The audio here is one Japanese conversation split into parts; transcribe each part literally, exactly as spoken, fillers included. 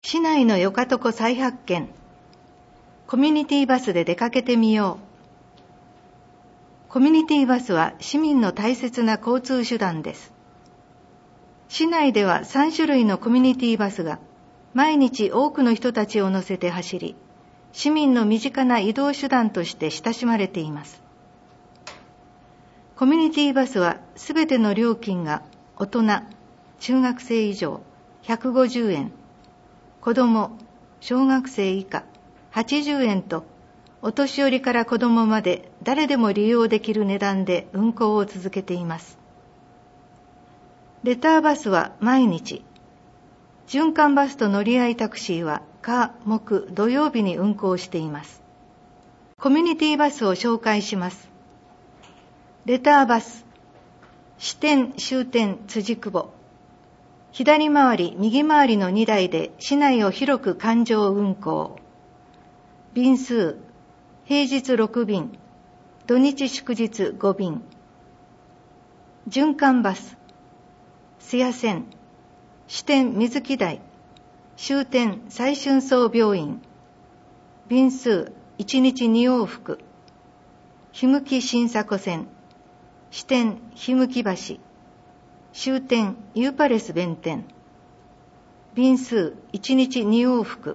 市内のよかとこ再発見。コミュニティバスで出かけてみよう。コミュニティバスは市民の大切な交通手段です。市内ではさん種類のコミュニティバスが毎日多くの人たちを乗せて走り、市民の身近な移動手段として親しまれています。コミュニティバスはすべての料金が大人、中学生以上ひゃくごじゅうえん、子ども、小学生以下はちじゅうえんと、お年寄りから子どもまで誰でも利用できる値段で運行を続けています。レターバスは毎日、循環バスと乗り合いタクシーは火、木、土曜日に運行しています。コミュニティバスを紹介します。レターバス、支店終点辻久保、左回り右回りのにだいで市内を広く環状運行。便数、平日ろくびん、土日祝日ごびん。循環バス、津屋線、支店水木台、終点再春荘病院。便数いちにちに往復。檜木新迫線、支店檜木橋、終点ユーパレス弁天。便数いちにちに往復。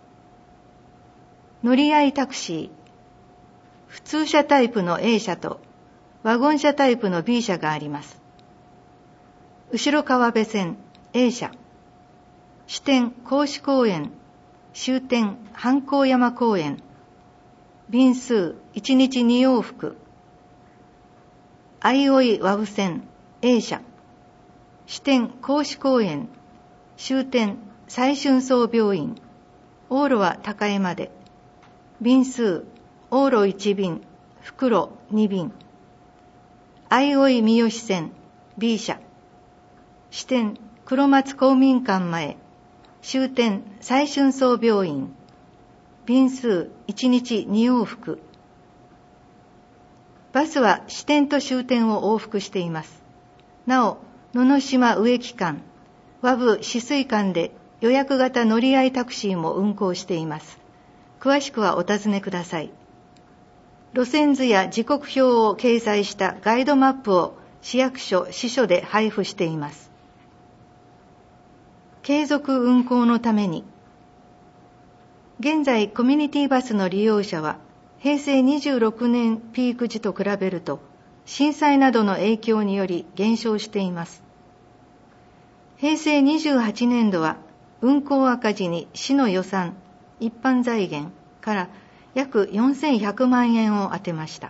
乗り合いタクシー、普通車タイプの A 車とワゴン車タイプの B 車があります。後ろ川辺線 A 車、支店甲子公園、終点藩高山公園。便数いちにちに往復。相生和布線 A 車、支店甲子公園、終点再春荘病院。往路は高江まで。便数往路いちびん、復路にびん。相生三好線 B 車、支店黒松公民館前、終点再春荘病院。便数いちにちに往復。バスは支店と終点を往復しています。なお、野々島植木間、和部止水間で予約型乗り合いタクシーも運行しています。詳しくはお尋ねください。路線図や時刻表を掲載したガイドマップを市役所・支所で配布しています。継続運行のために、現在コミュニティバスの利用者は平成にじゅうろくねんピーク時と比べると震災などの影響により減少しています。平成にじゅうはちねんどは運行赤字に市の予算、一般財源から約よんせんひゃくまんえんを充てました。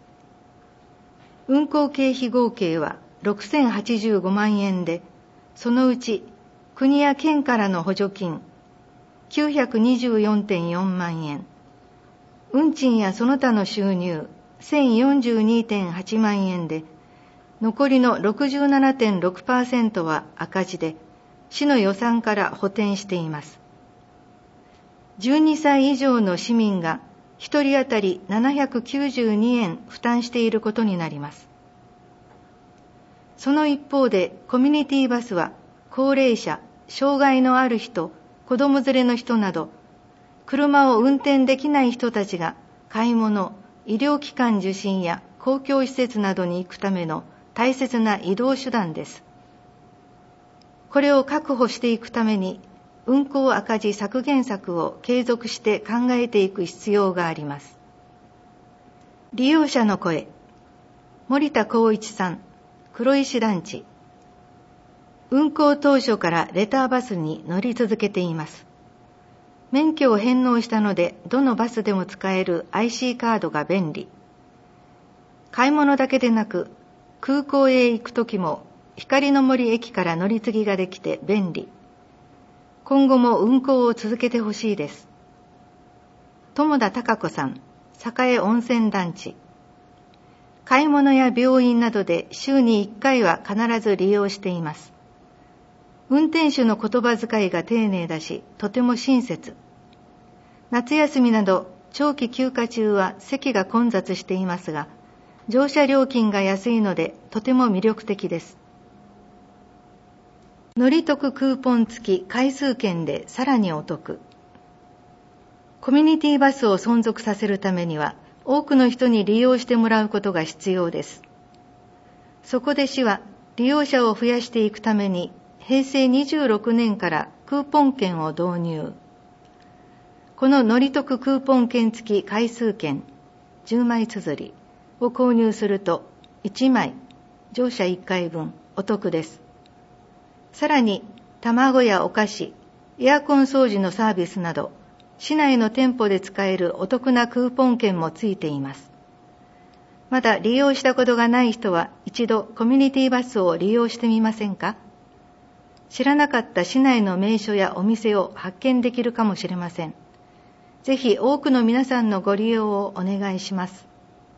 運行経費合計はろくせんはちじゅうごまんえんで、そのうち国や県からの補助金きゅうひゃくにじゅうよんてんよんまんえん、運賃やその他の収入せんよんじゅうにてんはちまんえんで、残りの ろくじゅうななてんろくパーセント は赤字で、市の予算から補填しています。じゅうにさい以上の市民がひとり当たりななひゃくきゅうじゅうにえん負担していることになります。その一方で、コミュニティバスは高齢者、障害のある人、子供連れの人など、車を運転できない人たちが買い物、医療機関受診や公共施設などに行くための大切な移動手段です。これを確保していくために、運行赤字削減策を継続して考えていく必要があります。利用者の声。森田光一さん、黒石団地。運行当初からレターバスに乗り続けています。免許を返納したので、どのバスでも使える アイシー カードが便利。買い物だけでなく、空港へ行くときも光の森駅から乗り継ぎができて便利。今後も運行を続けてほしいです。友田孝子さん、栄温泉団地。買い物や病院などで週にいっかいは必ず利用しています。運転手の言葉遣いが丁寧だし、とても親切。夏休みなど長期休暇中は席が混雑していますが、乗車料金が安いのでとても魅力的です。 乗り得クーポン付き回数券でさらにお得。コミュニティバスを存続させるためには、多くの人に利用してもらうことが必要です。そこで市は利用者を増やしていくために、へいせいにじゅうろくねんからクーポン券を導入。この乗り得クーポン券付き回数券じゅうまい綴りを購入するといちまい、乗車いっかいぶんお得です。さらに、卵やお菓子、エアコン掃除のサービスなど、市内の店舗で使えるお得なクーポン券もついています。まだ利用したことがない人は一度コミュニティバスを利用してみませんか？知らなかった市内の名所やお店を発見できるかもしれません。ぜひ多くの皆さんのご利用をお願いします。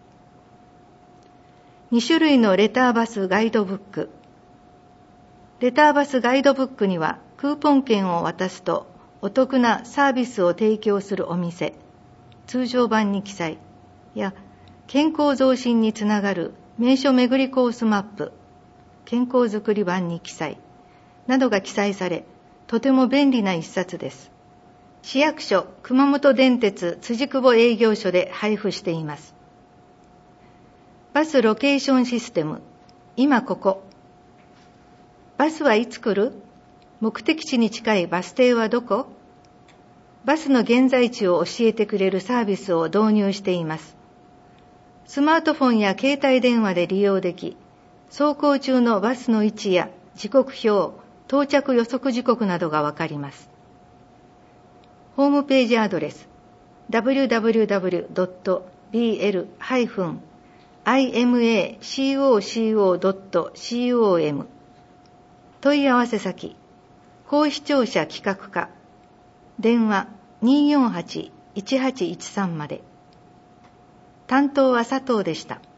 にしゅるいのレターバスガイドブック。レターバスガイドブックにはクーポン券を渡すとお得なサービスを提供するお店、通常版に記載や健康増進につながる名所巡りコースマップ、健康づくり版に記載などが記載され、とても便利な一冊です。市役所熊本電鉄辻久保営業所で配布しています。バスロケーションシステム、今ここ。バスはいつ来る？目的地に近いバス停はどこ？バスの現在地を教えてくれるサービスを導入しています。スマートフォンや携帯電話で利用でき、走行中のバスの位置や時刻表、到着予測時刻などがわかります。ホームページアドレス ダブリューダブリューダブリュードットビーエルハイフンアイエムエーシーオーシーオードットコム 問い合わせ先高視聴者企画課電話 にーよんはち いちはちいちさん まで。担当は佐藤でした。